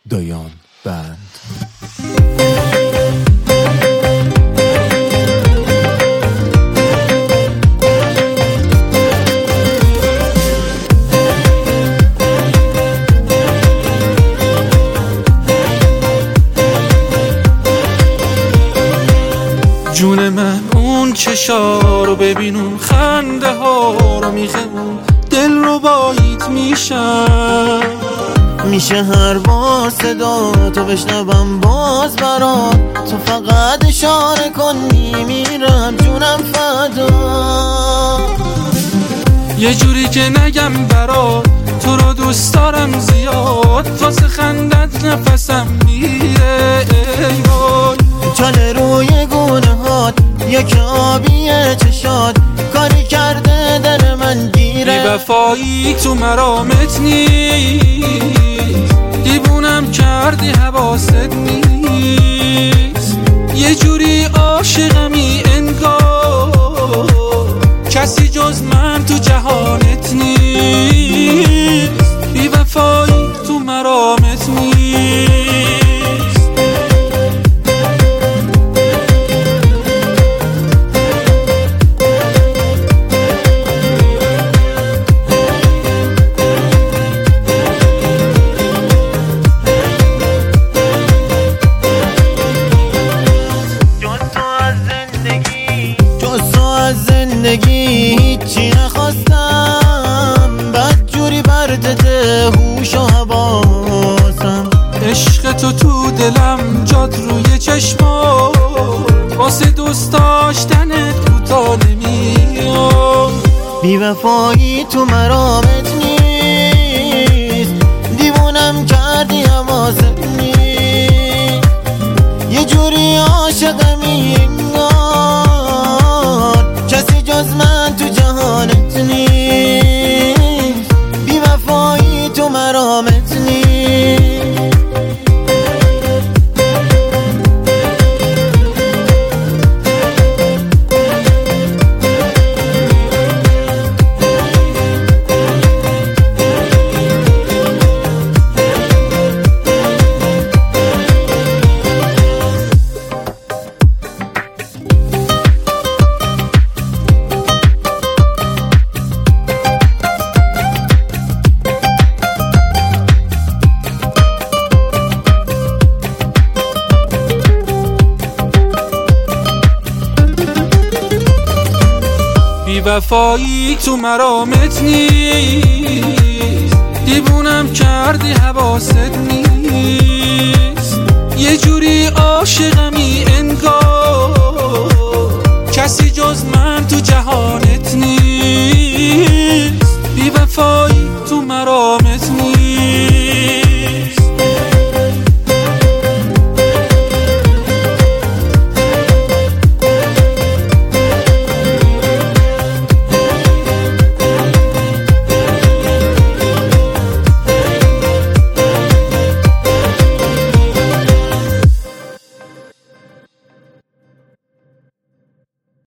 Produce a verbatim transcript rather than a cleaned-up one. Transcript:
دایان بند. جون من اون چشا رو ببین، اون خنده ها رو میخمون، دل رو بایید میشم. میشه هر بار صدا تو بشنوم باز برات، تو فقط اشاره کنی میرم جونم فدا. یه جوری که نگم برات تو رو دوست دارم زیاد، واسه خندت نفسم میره ای وای. چاله روی گونه هات یک آبیه چشات، کاری کرده در من گیره. بی وفایی تو مرامت نیست، دیوونم کردی حواست نیست. یه جوری عاشقمی انگار کسی جز من تو جهانت نیست. بی وفایی تو مرامت نیست. زندگی هیچی نخواستم، بد جوری بردته هوش و حواسم. عشق تو تو دلم جاد روی چشما، واسه دوست داشتنت کوتا نمیام. بی وفایی تو مرامت نیست، دیوونم کردی حواست نیست. یه جوری عاشقمی کسی جز من تو جهانت نیست. بی وفایی تو مرامت نیست. بی وفایی تو مرامت نیست، دیوونم کردی حواست نیست. یه جوری عاشقمی انگار کسی جز من تو جهانت نیست. بی وفایی تو مرامت